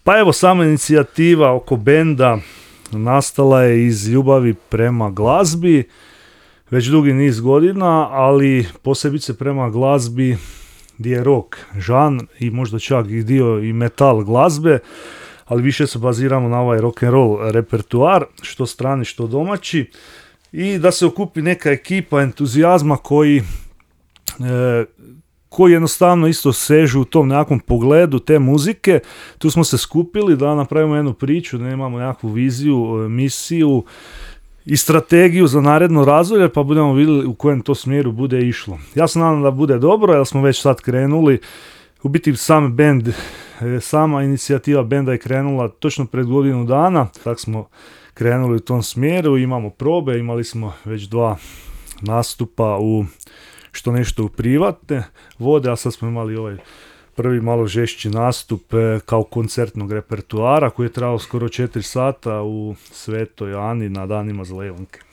Pa evo, sama inicijativa oko benda nastala je iz ljubavi prema glazbi, već dugi niz godina, ali posebice prema glazbi gdje je rock žan i možda čak i dio i metal glazbe, ali više se baziramo na ovaj rock and roll repertoar, što strani, što domaći, i da se okupi neka ekipa entuzijazma koji jednostavno isto sežu u tom nekakvom pogledu te muzike. Tu smo se skupili da napravimo jednu priču, da imamo nekakvu viziju, misiju i strategiju za naredno razdoblje, pa budemo vidjeli u kojem to smjeru bude išlo. Ja se nadam da bude dobro, jer smo već sad krenuli. U biti sam bend, sama inicijativa benda je krenula točno pred godinu dana, tako smo krenuli u tom smjeru, imamo probe, imali smo već 2 nastupa u što nešto u privatne vode, a sad smo imali ovaj prvi malo žešći nastup kao koncertnog repertoara koji je trajao skoro 4 sata u Svetoj Ani na danima Zelevanke.